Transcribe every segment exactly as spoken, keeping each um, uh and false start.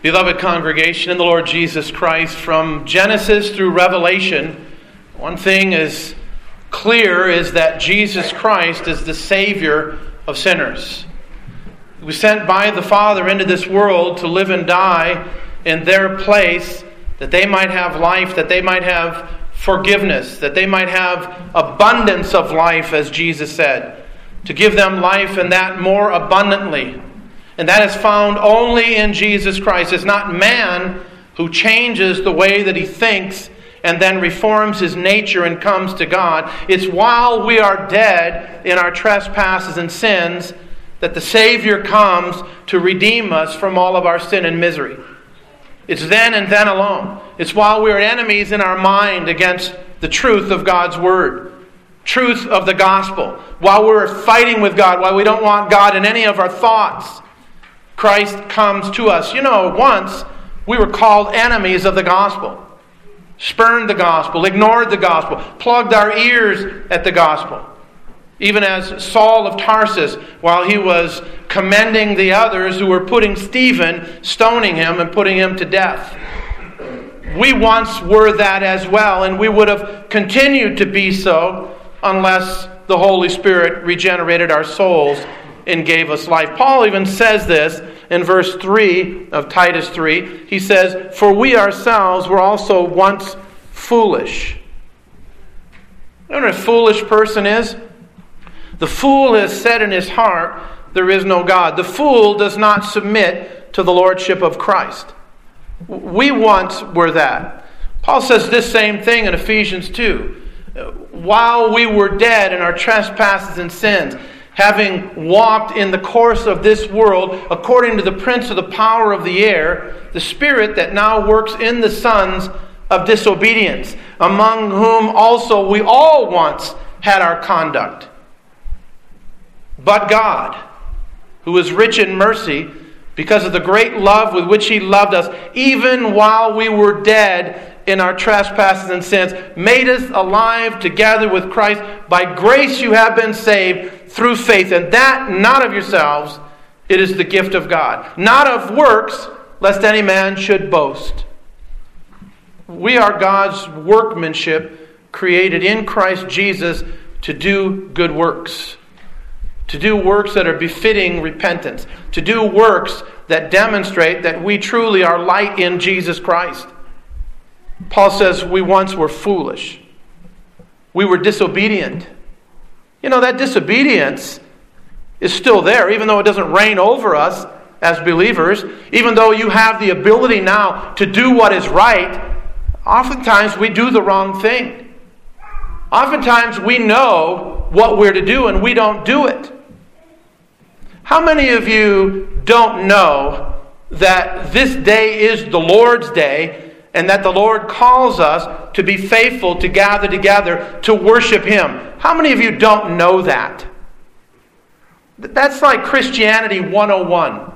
Beloved congregation in the Lord Jesus Christ, from Genesis through Revelation, one thing is clear is that Jesus Christ is the Savior of sinners. He was sent by the Father into this world to live and die in their place, that they might have life, that they might have forgiveness, that they might have abundance of life, as Jesus said, to give them life and that more abundantly. And that is found only in Jesus Christ. It's not man who changes the way that he thinks and then reforms his nature and comes to God. It's while we are dead in our trespasses and sins that the Savior comes to redeem us from all of our sin and misery. It's then and then alone. It's while we are enemies in our mind against the truth of God's Word, truth of the gospel, while we're fighting with God, while we don't want God in any of our thoughts, Christ comes to us. You know, once we were called enemies of the gospel, spurned the gospel, ignored the gospel, plugged our ears at the gospel. Even as Saul of Tarsus, while he was commending the others who were putting Stephen, stoning him and putting him to death. We once were that as well, and we would have continued to be so unless the Holy Spirit regenerated our souls and gave us life. Paul even says this in verse three of Titus three. He says, "For we ourselves were also once foolish." You know what a foolish person is? The fool has said in his heart, "There is no God." The fool does not submit to the lordship of Christ. We once were that. Paul says this same thing in Ephesians two. While we were dead in our trespasses and sins, having walked in the course of this world according to the prince of the power of the air, the spirit that now works in the sons of disobedience, among whom also we all once had our conduct. But God, who is rich in mercy, because of the great love with which He loved us, even while we were dead in our trespasses and sins, made us alive together with Christ. By grace you have been saved through faith, and that not of yourselves, it is the gift of God. Not of works, lest any man should boast. We are God's workmanship, created in Christ Jesus to do good works. To do works that are befitting repentance. To do works that demonstrate that we truly are light in Jesus Christ. Paul says we once were foolish. We were disobedient. You know, that disobedience is still there, even though it doesn't reign over us as believers. Even though you have the ability now to do what is right, oftentimes we do the wrong thing. Oftentimes we know what we're to do and we don't do it. How many of you don't know that this day is the Lord's day and that the Lord calls us to be faithful, to gather together, to worship Him? How many of you don't know that? That's like Christianity one oh one.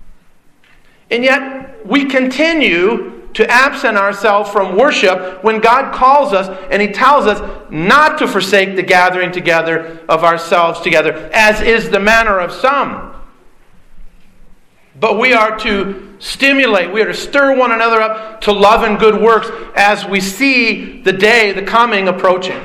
And yet we continue to absent ourselves from worship when God calls us and He tells us not to forsake the gathering together of ourselves together, as is the manner of some. But we are to stimulate, we are to stir one another up to love and good works as we see the day, the coming, approaching.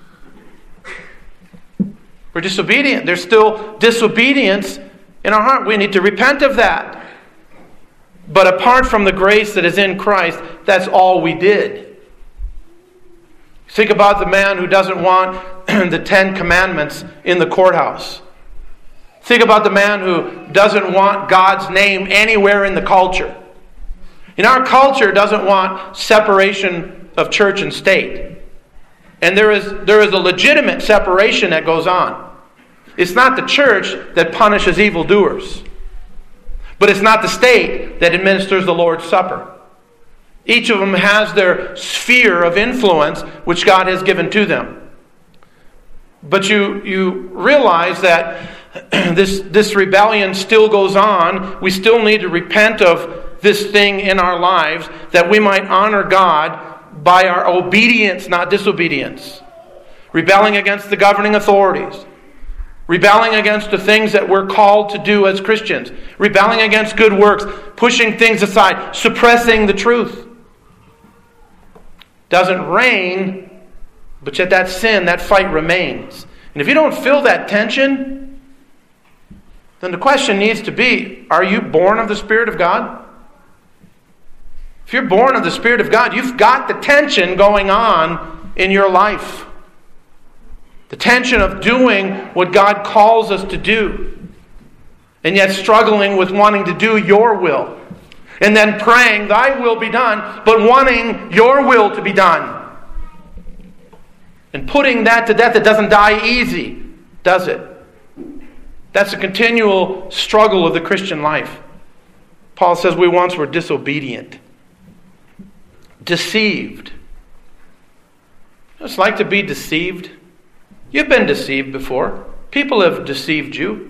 We're disobedient. There's still disobedience in our heart. We need to repent of that. But apart from the grace that is in Christ, that's all we did. Think about the man who doesn't want the Ten Commandments in the courthouse. Think about the man who doesn't want God's name anywhere in the culture. And our culture doesn't want separation of church and state. And there is, there is a legitimate separation that goes on. It's not the church that punishes evildoers. But it's not the state that administers the Lord's Supper. Each of them has their sphere of influence which God has given to them. But you, you realize that this, this rebellion still goes on. We still need to repent of this thing in our lives that we might honor God by our obedience, not disobedience. Rebelling against the governing authorities. rebelling against the things that we're called to do as Christians, rebelling against good works, pushing things aside, suppressing the truth. Doesn't reign, but yet that sin, that fight remains. And if you don't feel that tension, then the question needs to be, are you born of the Spirit of God? If you're born of the Spirit of God, you've got the tension going on in your life. The tension of doing what God calls us to do, and yet struggling with wanting to do your will. And then praying, thy will be done, but wanting your will to be done. And putting that to death, it doesn't die easy, does it? That's a continual struggle of the Christian life. Paul says we once were disobedient, deceived. It's like to be deceived. You've been deceived before. People have deceived you.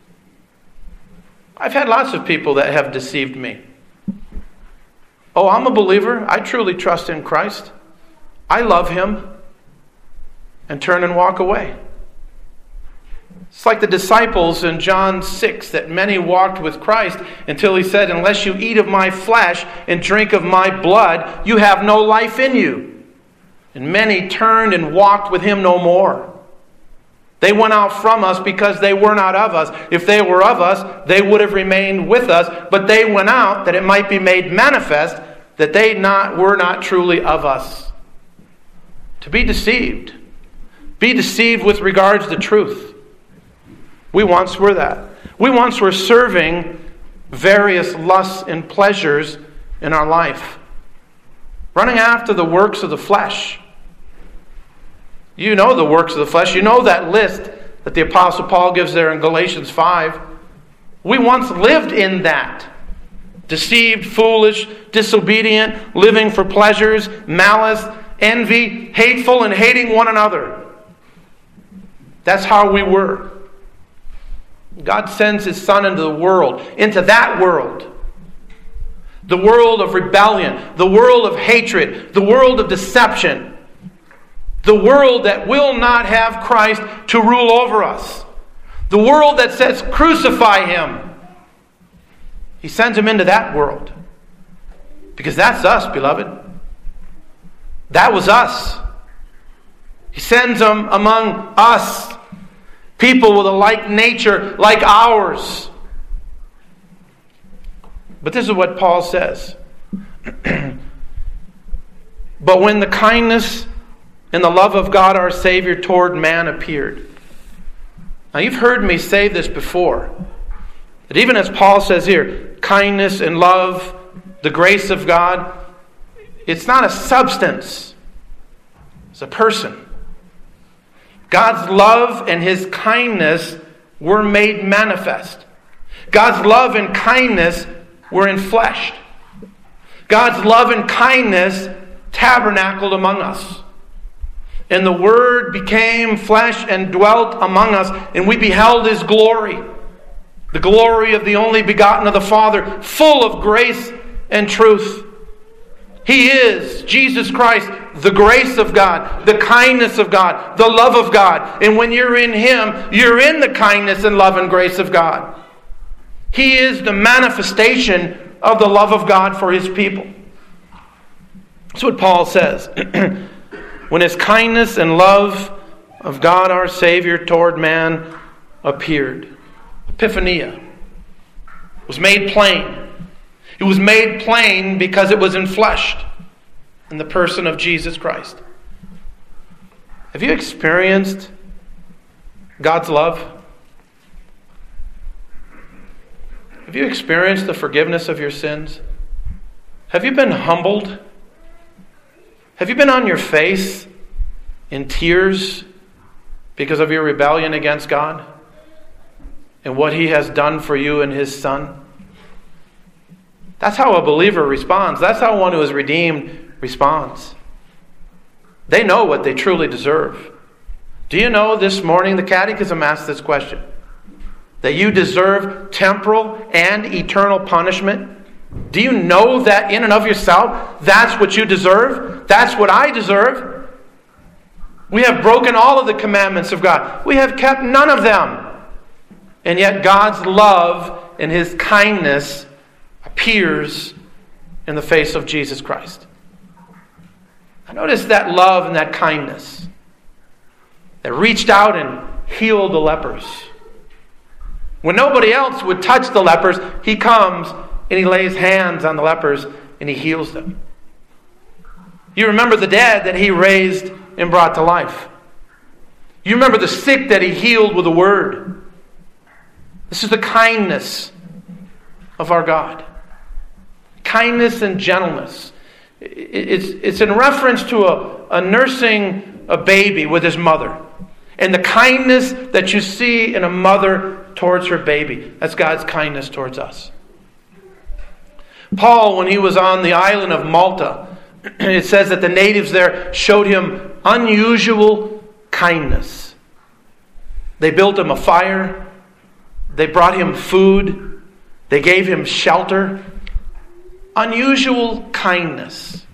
I've had lots of people that have deceived me. Oh, I'm a believer. I truly trust in Christ. I love Him. And turn and walk away. It's like the disciples in John six, that many walked with Christ until He said, unless you eat of my flesh and drink of my blood, you have no life in you. And many turned and walked with Him no more. They went out from us because they were not of us. If they were of us, they would have remained with us. But they went out that it might be made manifest that they not were not truly of us. To be deceived. Be deceived with regards to truth. We once were that. We once were serving various lusts and pleasures in our life. Running after the works of the flesh. You know the works of the flesh. You know that list that the Apostle Paul gives there in Galatians five. We once lived in that. Deceived, foolish, disobedient, living for pleasures, malice, envy, hateful, and hating one another. That's how we were. God sends His Son into the world, into that world. The world of rebellion, the world of hatred, the world of deception. The world that will not have Christ to rule over us. The world that says, crucify Him. He sends Him into that world. Because that's us, beloved. That was us. He sends Him among us. People with a like nature, like ours. But this is what Paul says. But when the kindness and the love of God our Savior toward man appeared. Now you've heard me say this before. That even as Paul says here, kindness and love, the grace of God, it's not a substance. It's a person. God's love and His kindness were made manifest. God's love and kindness were enfleshed. God's love and kindness tabernacled among us. And the Word became flesh and dwelt among us, and we beheld His glory. The glory of the only begotten of the Father, full of grace and truth. He is, Jesus Christ, the grace of God, the kindness of God, the love of God. And when you're in Him, you're in the kindness and love and grace of God. He is the manifestation of the love of God for His people. That's what Paul says. When His kindness and love of God our Savior toward man appeared. Epiphania was made plain. It was made plain because it was enfleshed in the person of Jesus Christ. Have you experienced God's love? Have you experienced the forgiveness of your sins? Have you been humbled? Have you been on your face in tears because of your rebellion against God and what He has done for you in His Son? That's how a believer responds. That's how one who is redeemed responds. They know what they truly deserve. Do you know this morning the Catechism asked this question? That you deserve temporal and eternal punishment? Do you know that in and of yourself, that's what you deserve? That's what I deserve? We have broken all of the commandments of God. We have kept none of them. And yet God's love and His kindness appears in the face of Jesus Christ. I notice that love and that kindness that reached out and healed the lepers. When nobody else would touch the lepers, He comes and He lays hands on the lepers and He heals them. You remember the dead that He raised and brought to life. You remember the sick that He healed with a word. This is the kindness of our God. Kindness and gentleness. It's, it's in reference to a, a nursing a baby with his mother. And the kindness that you see in a mother towards her baby. That's God's kindness towards us. Paul, when he was on the island of Malta, it says that the natives there showed him unusual kindness. They built him a fire. They brought him food. They gave him shelter. Unusual kindness.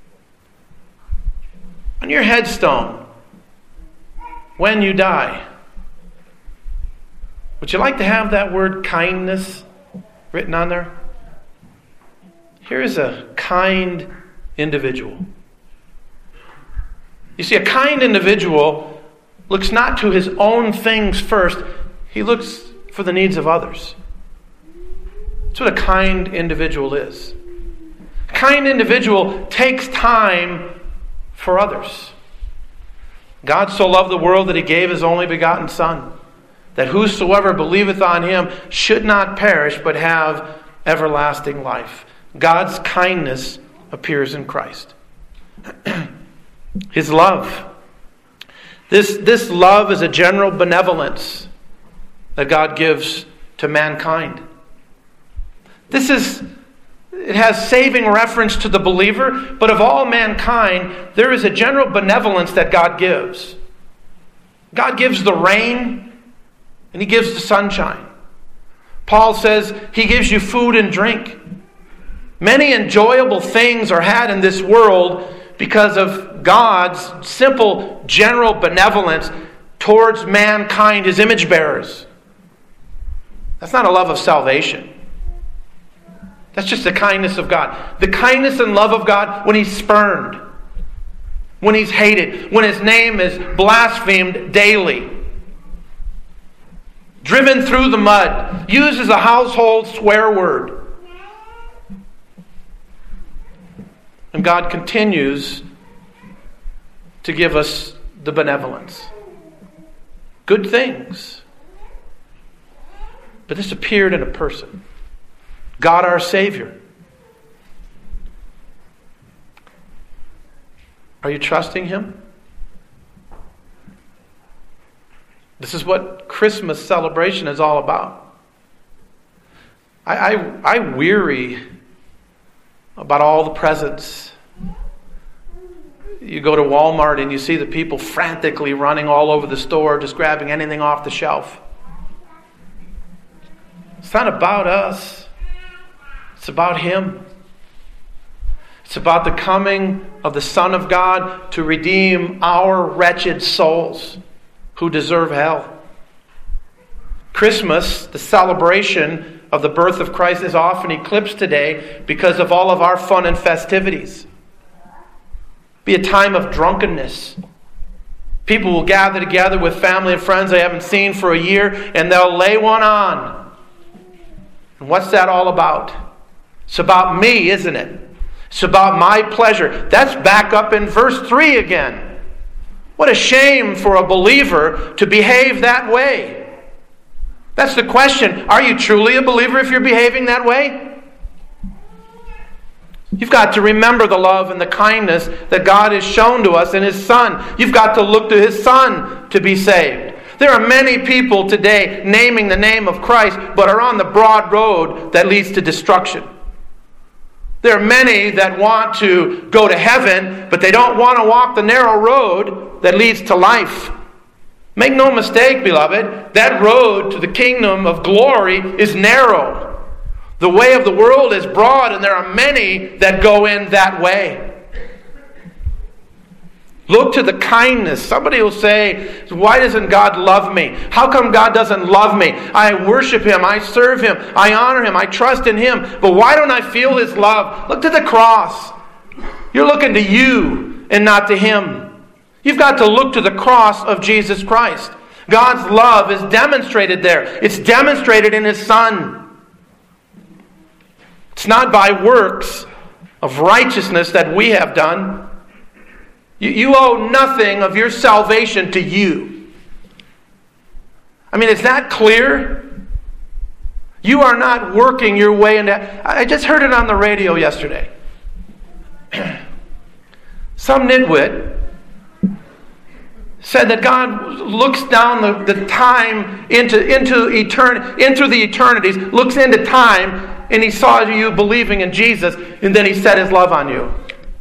On your headstone, when you die, would you like to have that word kindness written on there? Here's a kind individual. You see, a kind individual looks not to his own things first. He looks for the needs of others. That's what a kind individual is. A kind individual takes time for others. God so loved the world that He gave His only begotten Son, that whosoever believeth on Him should not perish but have everlasting life. God's kindness appears in Christ. His love. This, this love is a general benevolence that God gives to mankind. This is, it has saving reference to the believer, but of all mankind, there is a general benevolence that God gives. God gives the rain, and He gives the sunshine. Paul says He gives you food and drink. Many enjoyable things are had in this world because of God's simple general benevolence towards mankind, His image bearers. That's not a love of salvation. That's just the kindness of God. The kindness and love of God when He's spurned, when He's hated, when His name is blasphemed daily, driven through the mud, used as a household swear word. And God continues to give us the benevolence. Good things. But this appeared in a person. God our Savior. Are you trusting Him? This is what Christmas celebration is all about. I, I, I weary about all the presents. You go to Walmart and you see the people frantically running all over the store, just grabbing anything off the shelf. It's not about us. It's about Him. It's about the coming of the Son of God to redeem our wretched souls who deserve hell. Christmas, the celebration of the birth of Christ, is often eclipsed today because of all of our fun and festivities. Be a time of drunkenness. People will gather together with family and friends they haven't seen for a year, and they'll lay one on. And what's that all about? It's about me, isn't it? It's about my pleasure. That's back up in verse three again. What a shame for a believer to behave that way. That's the question. Are you truly a believer if you're behaving that way? You've got to remember the love and the kindness that God has shown to us in His Son. You've got to look to His Son to be saved. There are many people today naming the name of Christ, but are on the broad road that leads to destruction. There are many that want to go to heaven, but they don't want to walk the narrow road that leads to life. Make no mistake, beloved, that road to the kingdom of glory is narrow. The way of the world is broad, and there are many that go in that way. Look to the kindness. Somebody will say, why doesn't God love me? How come God doesn't love me? I worship Him. I serve Him. I honor Him. I trust in Him. But why don't I feel His love? Look to the cross. You're looking to you and not to Him. You've got to look to the cross of Jesus Christ. God's love is demonstrated there. It's demonstrated in His Son. It's not by works of righteousness that we have done. You, you owe nothing of your salvation to you. I mean, is that clear? You are not working your way into... I just heard it on the radio yesterday. Some nitwit said that God looks down the, the time into, into, etern, into the eternities, looks into time, and He saw you believing in Jesus, and then He set His love on you.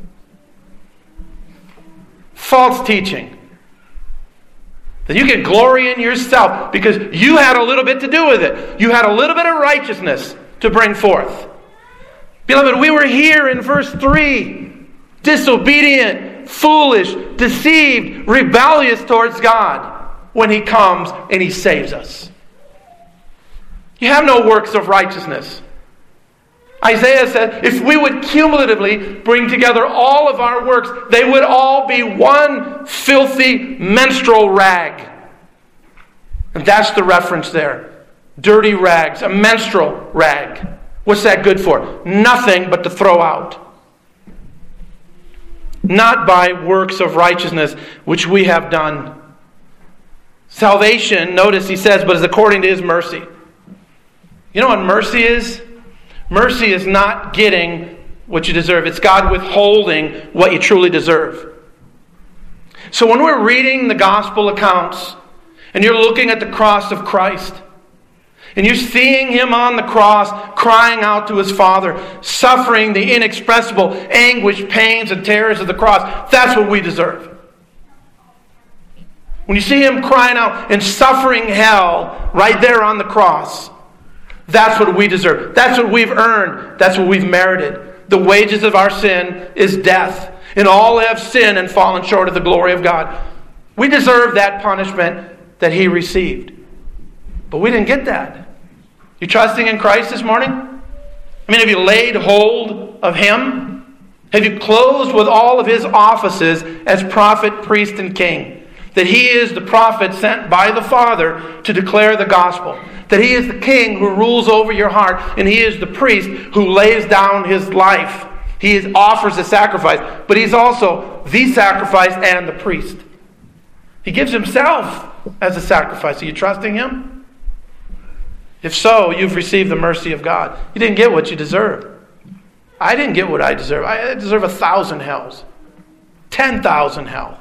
False teaching. That you can glory in yourself because you had a little bit to do with it. You had a little bit of righteousness to bring forth. Beloved, we were here in verse three. Disobedient, foolish, deceived, rebellious towards God when He comes and He saves us. You have no works of righteousness. Isaiah said, if we would cumulatively bring together all of our works, they would all be one filthy menstrual rag. And that's the reference there. Dirty rags, a menstrual rag. What's that good for? Nothing but to throw out. Not by works of righteousness which we have done. Salvation, notice he says, but is according to His mercy. You know what mercy is? Mercy is not getting what you deserve. It's God withholding what you truly deserve. So when we're reading the gospel accounts and you're looking at the cross of Christ and you're seeing Him on the cross crying out to His Father, suffering the inexpressible anguish, pains, and terrors of the cross, that's what we deserve. When you see Him crying out and suffering hell right there on the cross, that's what we deserve. That's what we've earned. That's what we've merited. The wages of our sin is death. And all have sinned and fallen short of the glory of God. We deserve that punishment that He received. But we didn't get that. You trusting in Christ this morning? I mean, have you laid hold of Him? Have you closed with all of His offices as prophet, priest, and king? That He is the prophet sent by the Father to declare the gospel. That He is the king who rules over your heart, and He is the priest who lays down his life. He is, offers a sacrifice, but He's also the sacrifice and the priest. He gives Himself as a sacrifice. Are you trusting Him? If so, you've received the mercy of God. You didn't get what you deserve. I didn't get what I deserve. I deserve a thousand hells. Ten thousand hell.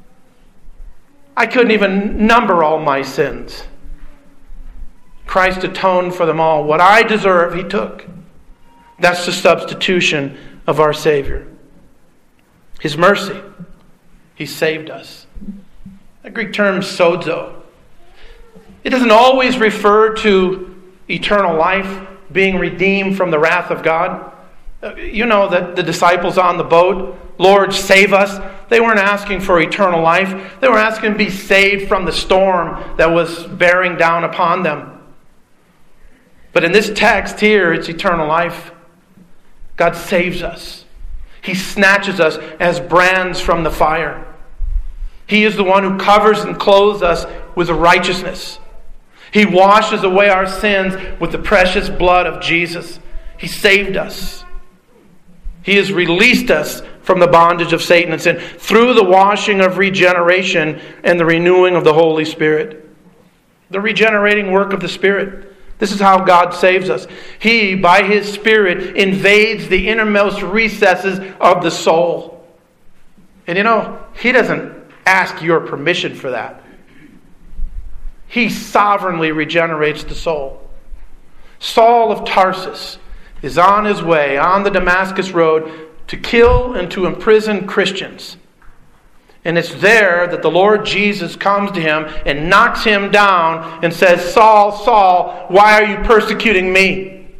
I couldn't even number all my sins. Christ atoned for them all. What I deserve, He took. That's the substitution of our Savior. His mercy. He saved us. The Greek term sozo. It doesn't always refer to eternal life, being redeemed from the wrath of God. You know that the disciples on the boat, Lord, save us. They weren't asking for eternal life. They were asking to be saved from the storm that was bearing down upon them. But in this text here, it's eternal life. God saves us. He snatches us as brands from the fire. He is the one who covers and clothes us with righteousness. He washes away our sins with the precious blood of Jesus. He saved us. He has released us from the bondage of Satan and sin through the washing of regeneration and the renewing of the Holy Spirit. The regenerating work of the Spirit. This is how God saves us. He, by His Spirit, invades the innermost recesses of the soul. And you know, He doesn't ask your permission for that. He sovereignly regenerates the soul. Saul of Tarsus is on his way on the Damascus road to kill and to imprison Christians. And it's there that the Lord Jesus comes to him and knocks him down and says, Saul, Saul, why are you persecuting me?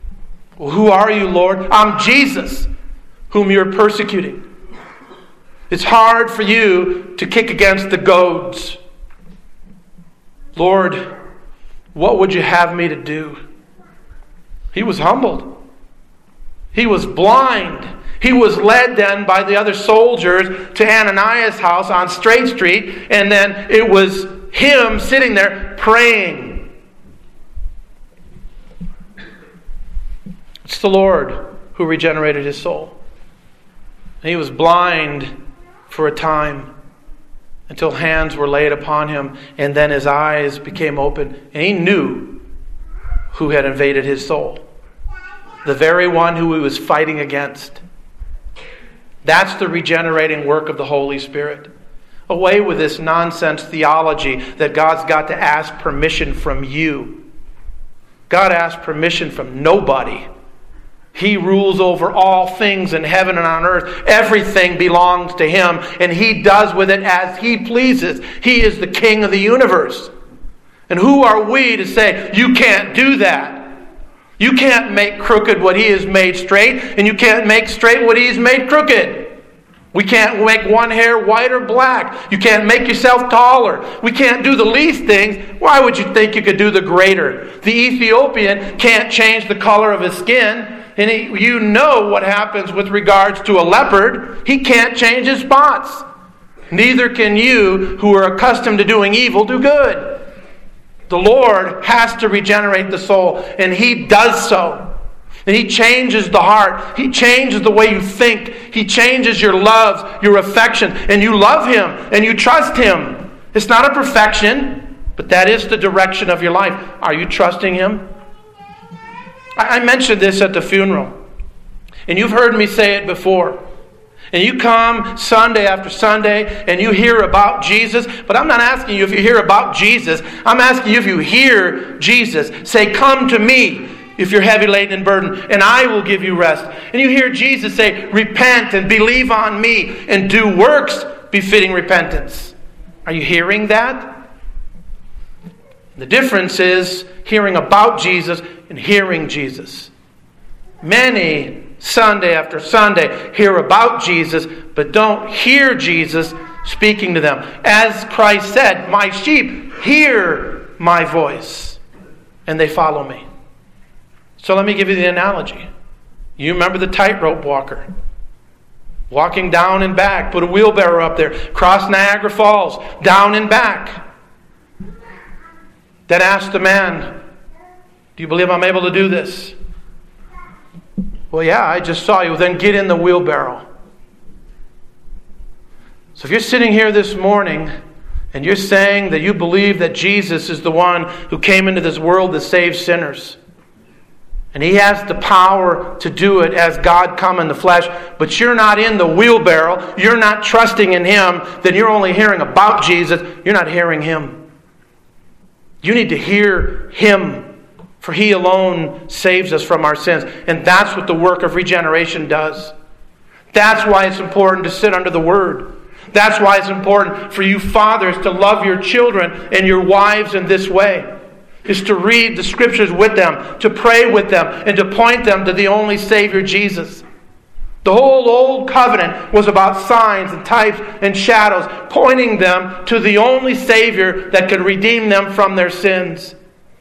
Well, who are you, Lord? I'm Jesus, whom you're persecuting. It's hard for you to kick against the goads. Lord, what would you have me to do? He was humbled. He was blind. He was led then by the other soldiers to Ananias' house on Straight Street, and then it was him sitting there praying. It's the Lord who regenerated his soul. He was blind for a time until hands were laid upon him, and then his eyes became open, and he knew who had invaded his soul. The very one who he was fighting against. That's the regenerating work of the Holy Spirit. Away with this nonsense theology that God's got to ask permission from you. God asks permission from nobody. He rules over all things in heaven and on earth. Everything belongs to Him, and He does with it as He pleases. He is the King of the universe. And who are we to say, you can't do that? You can't make crooked what He has made straight, and you can't make straight what He has made crooked. We can't make one hair white or black. You can't make yourself taller. We can't do the least things. Why would you think you could do the greater? The Ethiopian can't change the color of his skin. And he, you know what happens with regards to a leopard. He can't change his spots. Neither can you, who are accustomed to doing evil, do good. The Lord has to regenerate the soul, and He does so. And He changes the heart. He changes the way you think. He changes your loves, your affection, and you love Him, and you trust Him. It's not a perfection, but that is the direction of your life. Are you trusting Him? I mentioned this at the funeral, and you've heard me say it before. And you come Sunday after Sunday and you hear about Jesus, but I'm not asking you if you hear about Jesus. I'm asking you if you hear Jesus say, come to me if you're heavy laden and burdened, and I will give you rest. And you hear Jesus say, repent and believe on me and do works befitting repentance. Are you hearing that? The difference is hearing about Jesus and hearing Jesus. Many Sunday after Sunday hear about Jesus, but don't hear Jesus speaking to them. As Christ said, my sheep hear my voice, and they follow me. So let me give you the analogy. You remember the tightrope walker. Walking down and back, put a wheelbarrow up there, cross Niagara Falls, down and back. Then ask the man, do you believe I'm able to do this? Well, yeah, I just saw you. Then get in the wheelbarrow. So if you're sitting here this morning and you're saying that you believe that Jesus is the one who came into this world to save sinners, and He has the power to do it as God come in the flesh, but you're not in the wheelbarrow, you're not trusting in Him, then you're only hearing about Jesus, you're not hearing Him. You need to hear Him. For He alone saves us from our sins. And that's what the work of regeneration does. That's why it's important to sit under the Word. That's why it's important for you fathers to love your children and your wives in this way. Is to read the Scriptures with them, to pray with them, and to point them to the only Savior, Jesus. The whole Old Covenant was about signs and types and shadows, pointing them to the only Savior that could redeem them from their sins.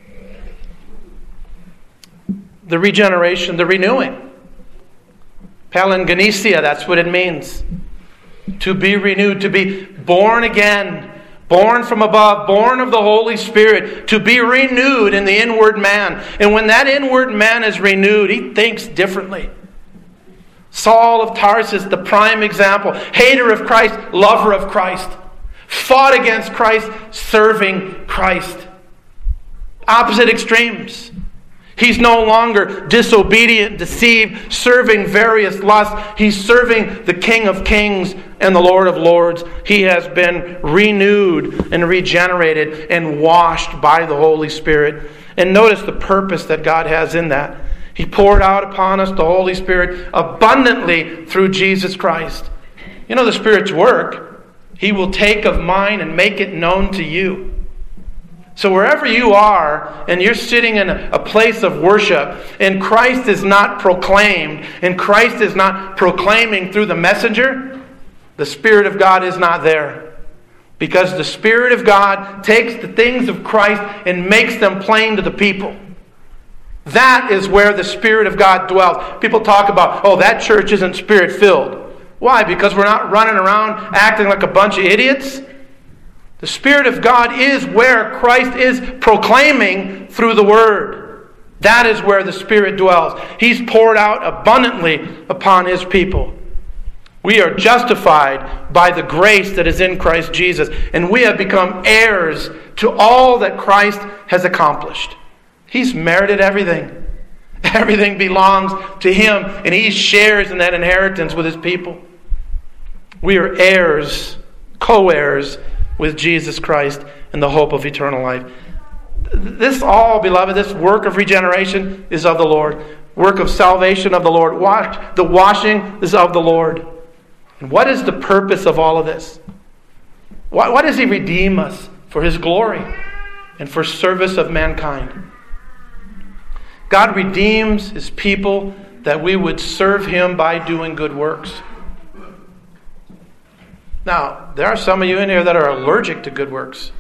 The regeneration, the renewing. Palingenesia, that's what it means. To be renewed, to be born again, born from above, born of the Holy Spirit, to be renewed in the inward man. And when that inward man is renewed, he thinks differently. Saul of Tarsus, the prime example, hater of Christ, lover of Christ, fought against Christ, serving Christ. Opposite extremes. He's no longer disobedient, deceived, serving various lusts. He's serving the King of Kings and the Lord of Lords. He has been renewed and regenerated and washed by the Holy Spirit. And notice the purpose that God has in that. He poured out upon us the Holy Spirit abundantly through Jesus Christ. You know the Spirit's work. He will take of mine and make it known to you. So wherever you are, and you're sitting in a place of worship, and Christ is not proclaimed, and Christ is not proclaiming through the messenger, the Spirit of God is not there. Because the Spirit of God takes the things of Christ and makes them plain to the people. That is where the Spirit of God dwells. People talk about, oh, that church isn't Spirit-filled. Why? Because we're not running around acting like a bunch of idiots? The Spirit of God is where Christ is proclaiming through the Word. That is where the Spirit dwells. He's poured out abundantly upon His people. We are justified by the grace that is in Christ Jesus, and we have become heirs to all that Christ has accomplished. He's merited everything. Everything belongs to Him, and He shares in that inheritance with His people. We are heirs, co-heirs with Jesus Christ in the hope of eternal life. This all, beloved, this work of regeneration is of the Lord. Work of salvation of the Lord. Wash, the washing is of the Lord. And what is the purpose of all of this? Why, why does He redeem us? For His glory and for service of mankind. God redeems His people that we would serve Him by doing good works. Now, there are some of you in here that are allergic to good works.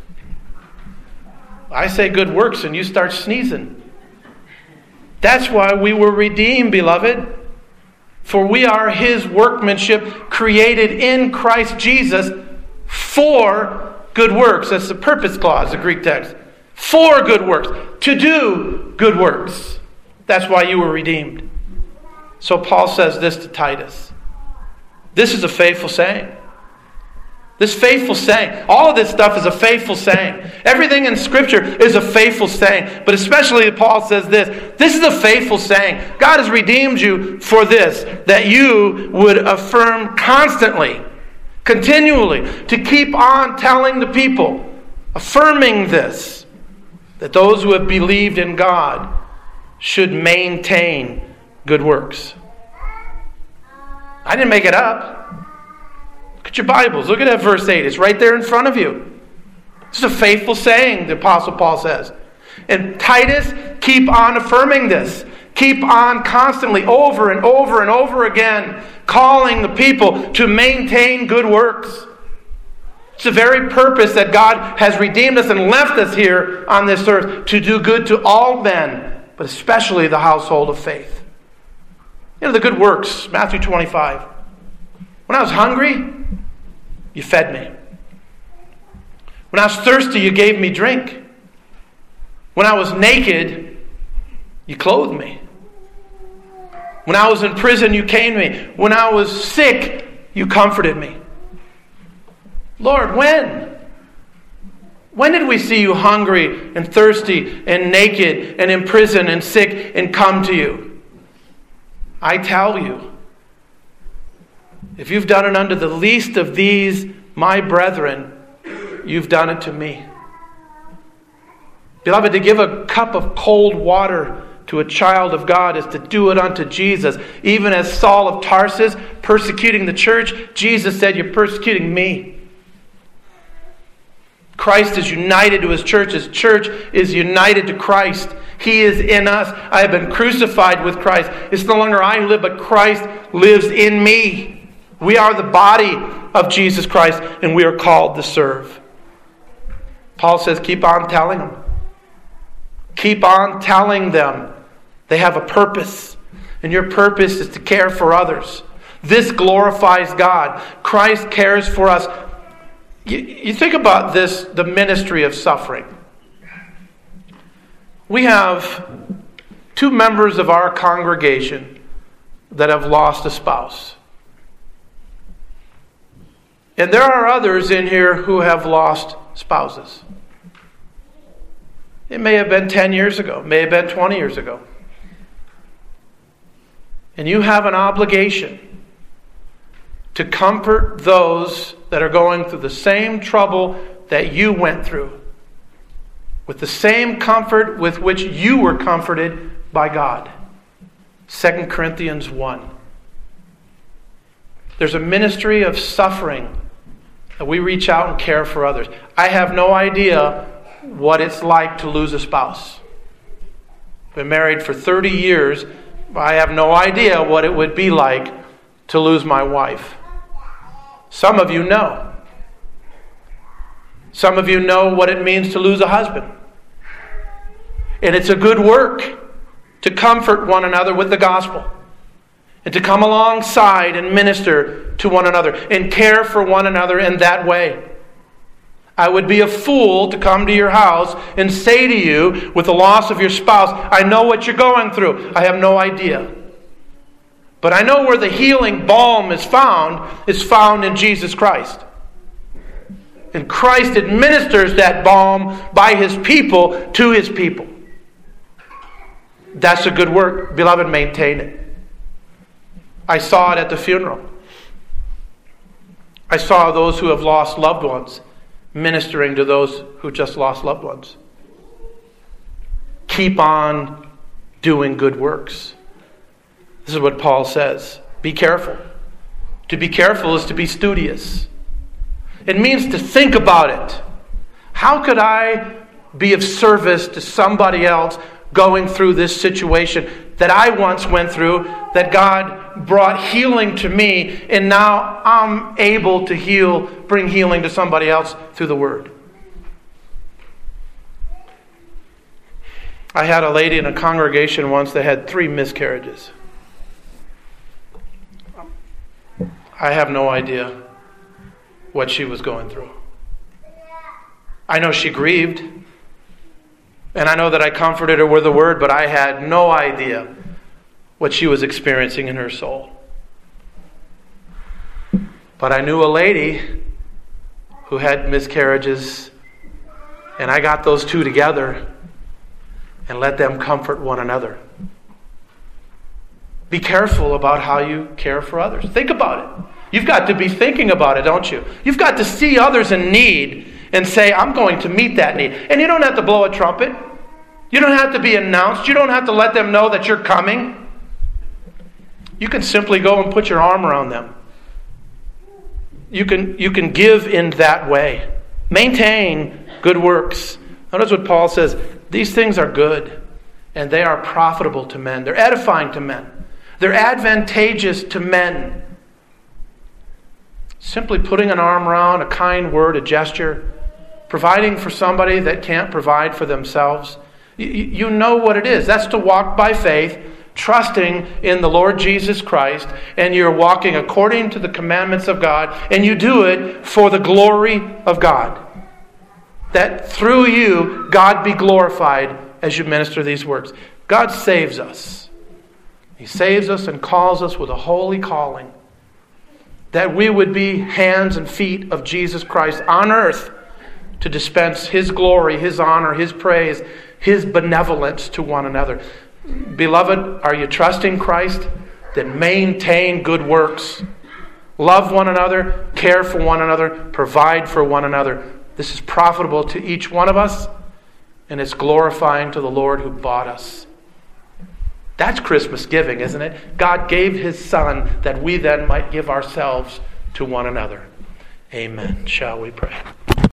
I say good works and you start sneezing. That's why we were redeemed, beloved. For we are His workmanship, created in Christ Jesus for good works. That's the purpose clause, the Greek text. For good works. To do good works. That's why you were redeemed. So Paul says this to Titus. This is a faithful saying. This faithful saying. All of this stuff is a faithful saying. Everything in Scripture is a faithful saying. But especially Paul says this. This is a faithful saying. God has redeemed you for this. That you would affirm constantly, continually, to keep on telling the people, affirming this, that those who have believed in God should maintain good works. I didn't make it up. Look at your Bibles. Look at that verse eight. It's right there in front of you. This is a faithful saying, the Apostle Paul says. And Titus, keep on affirming this. Keep on constantly, over and over and over again, calling the people to maintain good works. It's the very purpose that God has redeemed us and left us here on this earth, to do good to all men, but especially the household of faith. You know, the good works, Matthew twenty-five. When I was hungry, you fed me. When I was thirsty, you gave me drink. When I was naked, you clothed me. When I was in prison, you came to me. When I was sick, you comforted me. Lord, when? When did we see you hungry and thirsty and naked and in prison and sick and come to you? I tell you, if you've done it unto the least of these, my brethren, you've done it to me. Beloved, to give a cup of cold water to a child of God is to do it unto Jesus. Even as Saul of Tarsus persecuting the church, Jesus said, you're persecuting me. Christ is united to His church. His church is united to Christ. He is in us. I have been crucified with Christ. It's no longer I who live, but Christ lives in me. We are the body of Jesus Christ, and we are called to serve. Paul says, keep on telling them. Keep on telling them. They have a purpose, and your purpose is to care for others. This glorifies God. Christ cares for us. You, you think about this, the ministry of suffering. We have two members of our congregation that have lost a spouse. And there are others in here who have lost spouses. It may have been ten years ago, may have been twenty years ago. And you have an obligation to comfort those that are going through the same trouble that you went through, with the same comfort with which you were comforted by God. Second Corinthians one. There's a ministry of suffering that we reach out and care for others. I have no idea what it's like to lose a spouse. Been married for thirty years. I have no idea what it would be like to lose my wife. Some of you know. Some of you know what it means to lose a husband. And it's a good work to comfort one another with the gospel. And to come alongside and minister to one another and care for one another in that way. I would be a fool to come to your house and say to you with the loss of your spouse, I know what you're going through. I have no idea. But I know where the healing balm is found. It's found in Jesus Christ. And Christ administers that balm by His people to His people. That's a good work. Beloved, maintain it. I saw it at the funeral. I saw those who have lost loved ones ministering to those who just lost loved ones. Keep on doing good works. This is what Paul says. Be careful. To be careful is to be studious. It means to think about it. How could I be of service to somebody else going through this situation that I once went through, that God brought healing to me, and now I'm able to heal, bring healing to somebody else through the Word. I had a lady in a congregation once that had three miscarriages. I have no idea what she was going through. I know she grieved. And I know that I comforted her with the Word, but I had no idea what she was experiencing in her soul. But I knew a lady who had miscarriages, and I got those two together and let them comfort one another. Be careful about how you care for others. Think about it. You've got to be thinking about it, don't you? You've got to see others in need and say, I'm going to meet that need. And you don't have to blow a trumpet. You don't have to be announced. You don't have to let them know that you're coming. You can simply go and put your arm around them. You can, you can give in that way. Maintain good works. Notice what Paul says. These things are good, and they are profitable to men. They're edifying to men. They're advantageous to men. Simply putting an arm around, a kind word, a gesture, providing for somebody that can't provide for themselves. You, you know what it is. That's to walk by faith, trusting in the Lord Jesus Christ, and you're walking according to the commandments of God, and you do it for the glory of God. That through you, God be glorified as you minister these works. God saves us. He saves us and calls us with a holy calling. That we would be hands and feet of Jesus Christ on earth to dispense His glory, His honor, His praise, His benevolence to one another. Beloved, are you trusting Christ? Then maintain good works. Love one another, care for one another, provide for one another. This is profitable to each one of us, and it's glorifying to the Lord who bought us. That's Christmas giving, isn't it? God gave His Son that we then might give ourselves to one another. Amen. Shall we pray?